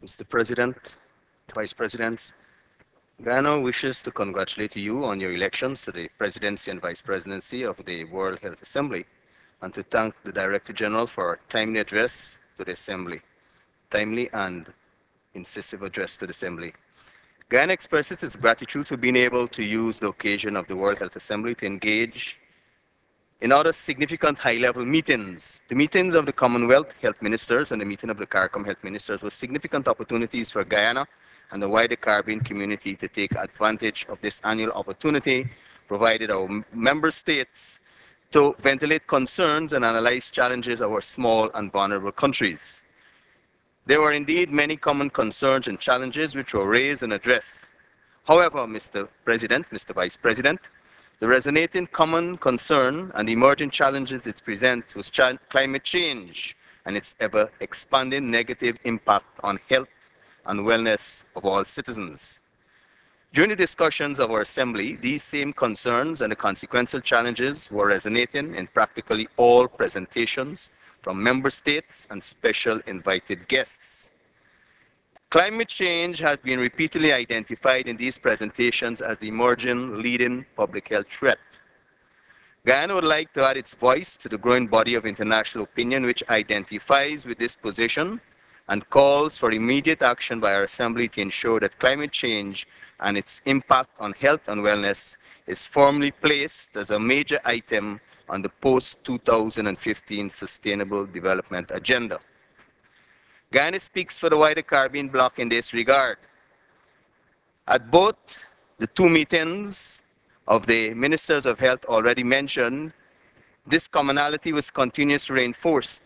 Mr. President, Vice Presidents, Guyana wishes to congratulate you on your elections to the presidency and vice presidency of the World Health Assembly and to thank the Director General for a timely address to the Assembly, timely and incisive address to the Assembly. Guyana expresses its gratitude for being able to use the occasion of the World Health Assembly to engage in other significant high-level meetings. The meetings of the Commonwealth Health Ministers and the meeting of the CARICOM Health Ministers were significant opportunities for Guyana and the wider Caribbean community to take advantage of this annual opportunity, provided our member states to ventilate concerns and analyze challenges of our small and vulnerable countries. There were indeed many common concerns and challenges which were raised and addressed. However, Mr. President, Mr. Vice President, the resonating common concern and the emerging challenges it presents was climate change and its ever-expanding negative impact on health and wellness of all citizens. During the discussions of our Assembly, these same concerns and the consequential challenges were resonating in practically all presentations from member states and special invited guests. Climate change has been repeatedly identified in these presentations as the emerging leading public health threat. Guyana would like to add its voice to the growing body of international opinion which identifies with this position and calls for immediate action by our Assembly to ensure that climate change and its impact on health and wellness is firmly placed as a major item on the post-2015 Sustainable Development Agenda. Guyana speaks for the wider Caribbean bloc in this regard. At both the two meetings of the Ministers of Health already mentioned, this commonality was continuously reinforced.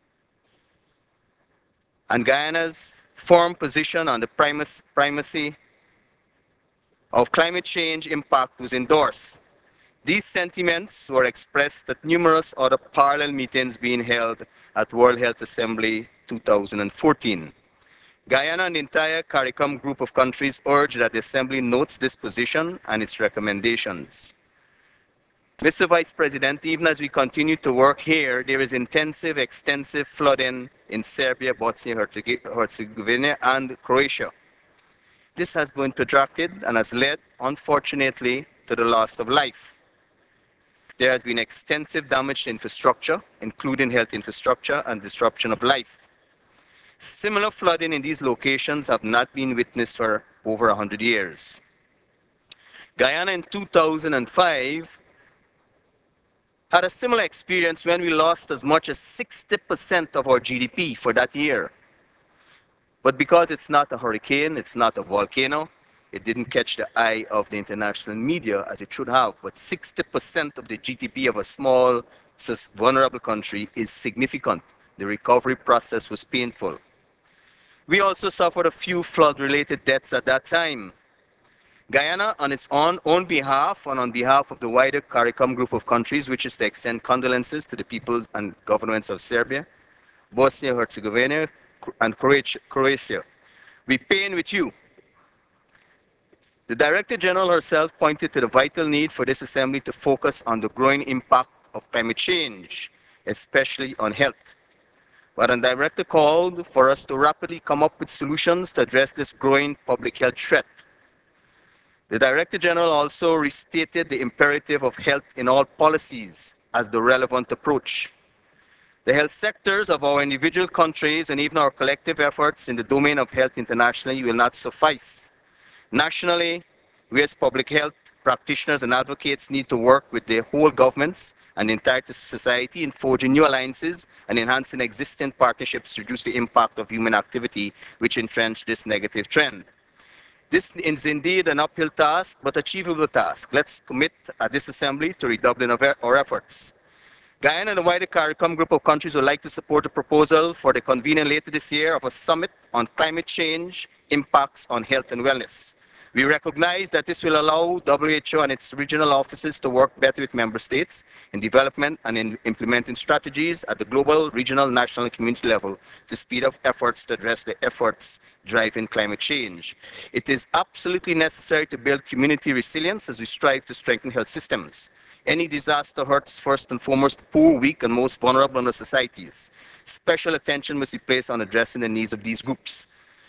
And Guyana's firm position on the primacy of climate change impact was endorsed. These sentiments were expressed at numerous other parallel meetings being held at World Health Assembly 2014. Guyana and the entire CARICOM group of countries urge that the Assembly notes this position and its recommendations. Mr. Vice President, even as we continue to work here, there is intensive, extensive flooding in Serbia, Bosnia-Herzegovina, and Croatia. This has been protracted and has led, unfortunately, to the loss of life. There has been extensive damage to infrastructure, including health infrastructure, and disruption of life. Similar flooding in these locations have not been witnessed for over 100 years. Guyana in 2005 had a similar experience when we lost as much as 60% of our GDP for that year. But because it's not a hurricane, it's not a volcano, it didn't catch the eye of the international media as it should have. But 60% of the GDP of a small, vulnerable country is significant. The recovery process was painful. We also suffered a few flood-related deaths at that time. Guyana, on its own behalf and on behalf of the wider CARICOM group of countries, wishes to extend condolences to the people and governments of Serbia, Bosnia-Herzegovina, and Croatia. We pain with you. The Director General herself pointed to the vital need for this Assembly to focus on the growing impact of climate change, especially on health. But the Director called for us to rapidly come up with solutions to address this growing public health threat. The Director General also restated the imperative of health in all policies as the relevant approach. The health sectors of our individual countries and even our collective efforts in the domain of health internationally will not suffice. Nationally, we as public health practitioners and advocates need to work with the whole governments and the entire society in forging new alliances and enhancing existing partnerships to reduce the impact of human activity which entrench this negative trend. This is indeed an uphill task, but achievable task. Let's commit at this Assembly to redoubling of our efforts. Guyana and the wider CARICOM group of countries would like to support the proposal for the convening later this year of a summit on climate change impacts on health and wellness. We recognize that this will allow WHO and its regional offices to work better with member states in development and in implementing strategies at the global, regional, national, and community level to speed up efforts to address the efforts driving climate change. It is absolutely necessary to build community resilience as we strive to strengthen health systems. Any disaster hurts first and foremost the poor, weak, and most vulnerable in our societies. Special attention must be placed on addressing the needs of these groups.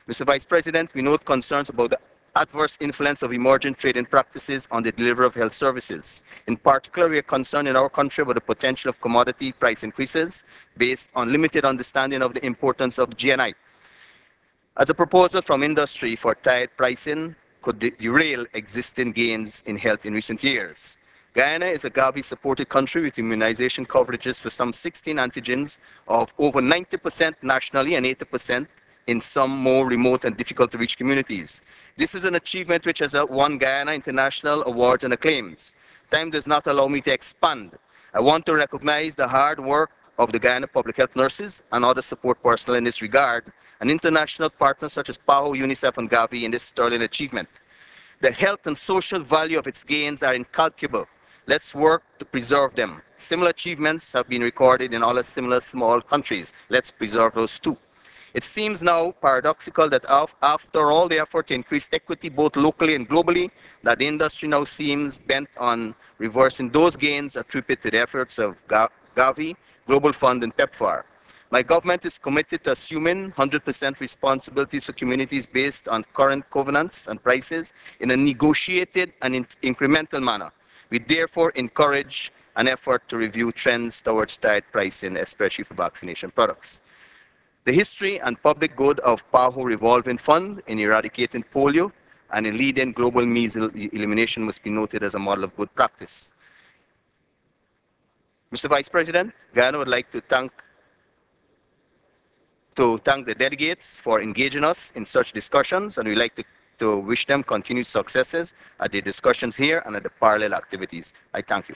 Mr. Vice President, we note concerns about the adverse influence of emerging trading practices on the delivery of health services. In particular, we are concerned in our country about the potential of commodity price increases based on limited understanding of the importance of GNI. As a proposal from industry for tied pricing could derail existing gains in health in recent years. Guyana is a Gavi-supported country with immunization coverages for some 16 antigens of over 90% nationally and 80% in some more remote and difficult to reach communities. This is an achievement which has won Guyana international awards and acclaims. Time does not allow me to expand. I want to recognize the hard work of the Guyana public health nurses and other support personnel in this regard, and international partners such as PAHO, UNICEF, and Gavi in this sterling achievement. The health and social value of its gains are incalculable. Let's work to preserve them. Similar achievements have been recorded in other similar small countries. Let's preserve those too. It seems now paradoxical that after all the effort to increase equity both locally and globally, that the industry now seems bent on reversing those gains attributed to the efforts of Gavi, Global Fund, and PEPFAR. My government is committed to assuming 100% responsibilities for communities based on current covenants and prices in a negotiated and incremental manner. We therefore encourage an effort to review trends towards tied pricing, especially for vaccination products. The history and public good of PAHO Revolving Fund in eradicating polio and in leading global measles elimination must be noted as a model of good practice. Mr. Vice President, Guyana would like to thank the delegates for engaging us in such discussions, and we'd like to wish them continued successes at the discussions here and at the parallel activities. I thank you.